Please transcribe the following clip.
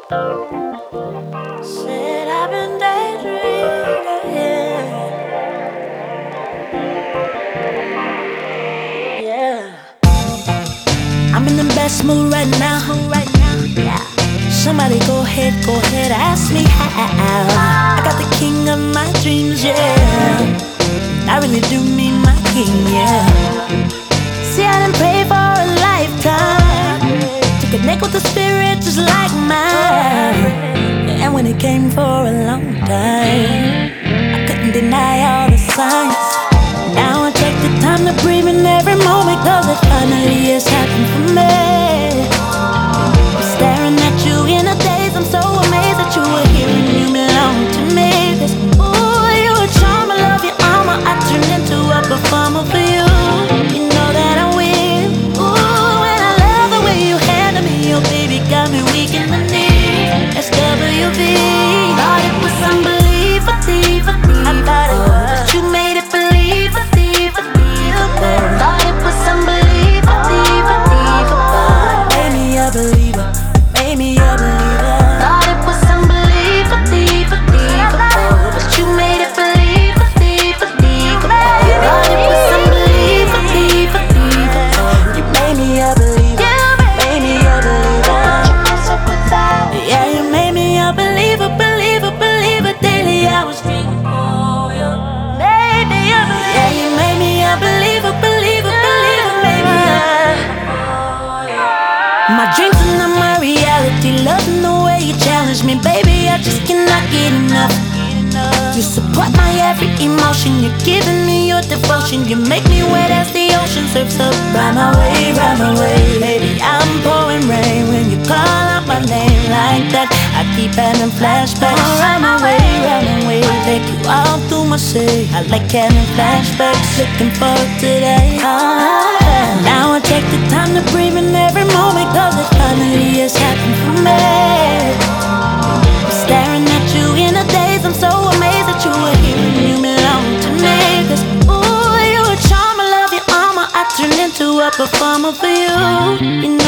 Said I've been daydreaming, yeah. I'm in the best mood right now. Yeah. Somebody go ahead, ask me how. I got the king of my dreams, yeah. I really do mean my king, yeah. See, I didn't pray for a lifetime to connect with the spirit just like mine. And when it came for a long time, I couldn't deny all the signs. Now I take the time to breathe in every moment, 'cause it finally has happened for me. I'm staring at you in a daze, I'm so amazed that you were here and you belong to me. 'Cause ooh, you a charm, I love your armor, I turn into a performer for you. You know that I win. Ooh, and I love the way you handle me, your baby got me weak in the knees. SWV, thought it was unbelievable. I thought it was, but you made it believable. Thought it was unbelievable. Made me a believer, made me a believer. Thought it was unbelievable, but you made it believable. Thought it was unbelievable. You made me a believer, made me a believer. Yeah, you made me a believer, believer daily. I was dreaming for you. Made me a believer. Yeah, you made me a believer, believer, made me a. My dreams are not my reality. Loving the way you challenge me, baby. I just cannot get enough. You support my every emotion. You're giving me your devotion. You make me wet as the ocean surfs up. Ride my way, baby. I'm pouring rain when you call out my name like that. I keep having flashbacks. Ride my way, take you all through my city. I like having flashbacks. Looking forward to that. Now I take the time to breathe in every moment, 'cause it finally has happened for me. I'm staring at you in a daze, I'm so amazed that you were here and you belong to me. 'Cause ooh, you a charm, I love your armor, I turn into a performer for you. You